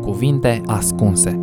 Cuvinte ascunse.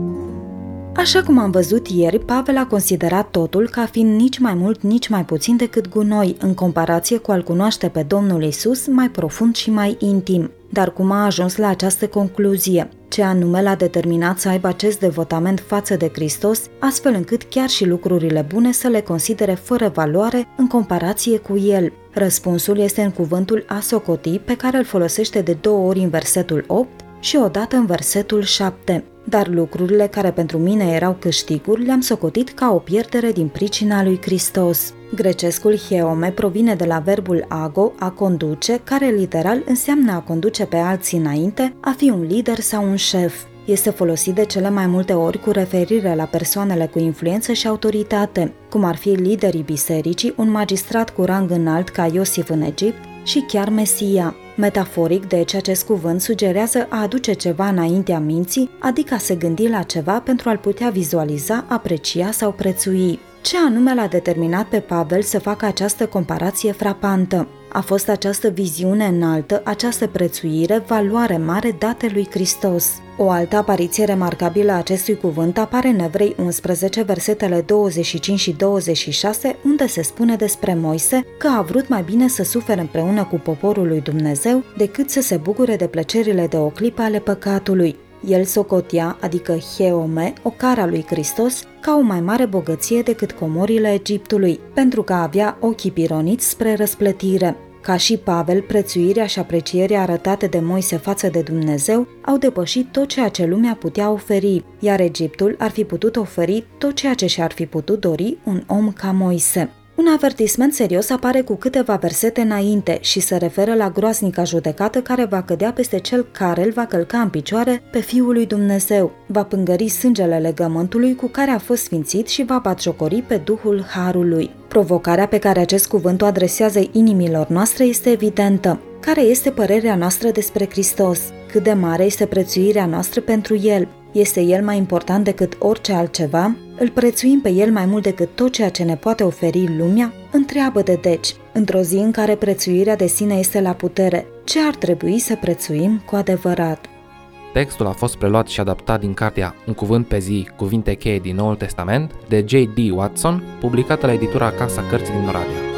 Așa cum am văzut ieri, Pavel a considerat totul ca fiind nici mai mult, nici mai puțin decât gunoi, în comparație cu a-L cunoaște pe Domnul Iisus mai profund și mai intim. Dar cum a ajuns la această concluzie? Ce anume l-a determinat să aibă acest devotament față de Hristos, astfel încât chiar și lucrurile bune să le considere fără valoare în comparație cu El? Răspunsul este în cuvântul a socoti, pe care îl folosește de 2 ori în versetul 8 și odată în versetul 7. Dar lucrurile care pentru mine erau câștiguri le-am socotit ca o pierdere din pricina lui Hristos. Grecescul heome provine de la verbul ago, a conduce, care literal înseamnă a conduce pe alții înainte, a fi un lider sau un șef. Este folosit de cele mai multe ori cu referire la persoanele cu influență și autoritate, cum ar fi liderii bisericii, un magistrat cu rang înalt ca Iosif în Egipt și chiar Mesia. Metaforic, deci, acest cuvânt sugerează a aduce ceva înaintea minții, adică a se gândi la ceva pentru a-l putea vizualiza, aprecia sau prețui. Ce anume l-a determinat pe Pavel să facă această comparație frapantă? A fost această viziune înaltă, această prețuire, valoare mare date lui Hristos. O altă apariție remarcabilă a acestui cuvânt apare în Evrei 11, versetele 25 și 26, unde se spune despre Moise că a vrut mai bine să sufere împreună cu poporul lui Dumnezeu decât să se bucure de plăcerile de o clipă ale păcatului. El socotea, adică heome, ocara lui Hristos, ca o mai mare bogăție decât comorile Egiptului, pentru că avea ochii pironiți spre răsplătire. Ca și Pavel, prețuirea și aprecierea arătate de Moise față de Dumnezeu au depășit tot ceea ce lumea putea oferi, iar Egiptul ar fi putut oferi tot ceea ce și-ar fi putut dori un om ca Moise. Un avertisment serios apare cu câteva versete înainte și se referă la groaznica judecată care va cădea peste cel care îl va călca în picioare pe Fiul lui Dumnezeu, va pângări sângele legământului cu care a fost sfințit și va batjocori pe Duhul Harului. Provocarea pe care acest cuvânt o adresează inimilor noastre este evidentă. Care este părerea noastră despre Hristos? Cât de mare este prețuirea noastră pentru El? Este El mai important decât orice altceva? Îl prețuim pe El mai mult decât tot ceea ce ne poate oferi lumea? Întreabă-te deci, într-o zi în care prețuirea de sine este la putere, ce ar trebui să prețuim cu adevărat? Textul a fost preluat și adaptat din cartea Un cuvânt pe zi, cuvinte cheie din Noul Testament, de J.D. Watson, publicată la editura Casa Cărții din Oradea.